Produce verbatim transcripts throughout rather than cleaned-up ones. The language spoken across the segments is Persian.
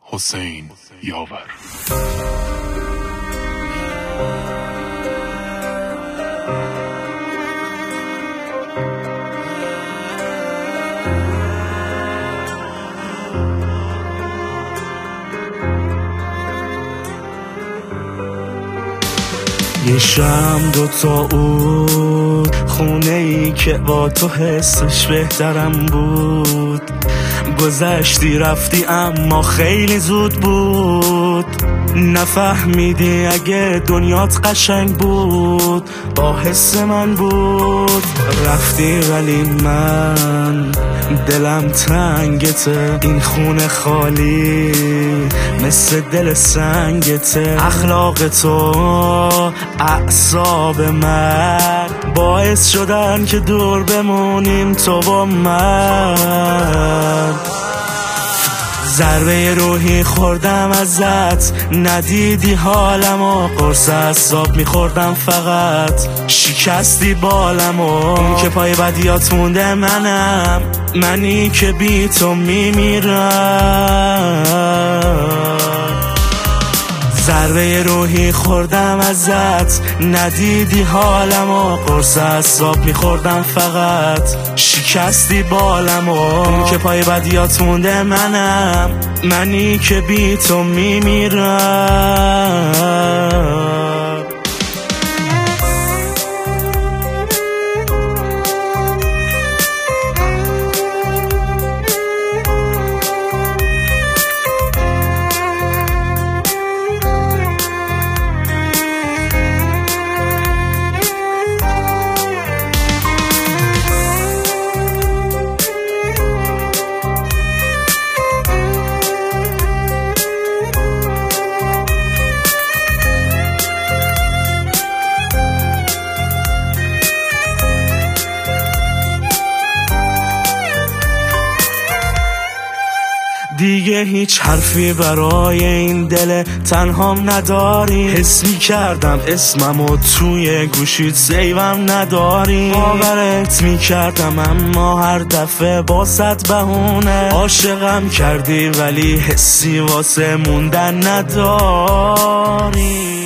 حسین یاور. یه شم دوتا بود، خونه ای که با تو حسش بهترم بود. گذشتی رفتی اما خیلی زود بود. نفهمیدی اگه دنیات قشنگ بود با حس من بود. رفتی ولی من دلم تنگته، این خونه خالی مثل دل سنگته. اخلاق تو اعصاب من باعث شدن که دور بمونیم تو با من. ضربه روحی خوردم ازت، ندیدی حالمو، قرص اعصاب میخوردم فقط. شکستی بالمو، اون که پای بدیات مونده منم، منی که بی تو میمیرم. ضربه روحی خوردم ازت، ندیدی حالمو، قرص اعصاب میخوردم فقط. شکستی بالمو، اون که پای بدیات مونده منم، منی که بی تو میمیرم. دیگه هیچ حرفی برای این دل تنهام نداری. حس می کردم اسممو توی گوشیت سیوم نداری. باورت می کردم اما هر دفعه با صد بهونه. عاشقم کردی ولی حسی واسه موندن نداری.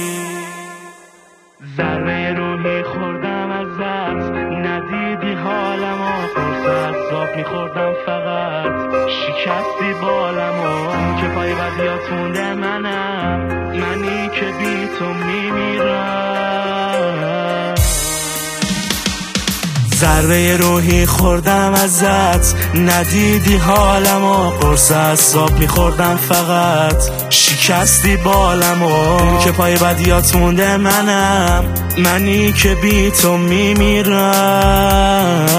ذره روحی خوردم ازت، ندیدی حالمو، قرص اعصاب میخوردم فقط. شکستی بالمو، که پای بدیات مونده منم، منی که بی تو میمیرم. ضربه روحی خوردم ازت، ندیدی حالمو، قرص اعصاب میخوردم فقط. شکستی بالمو، که پای بدیات مونده منم، منی که بی تو میمیرم.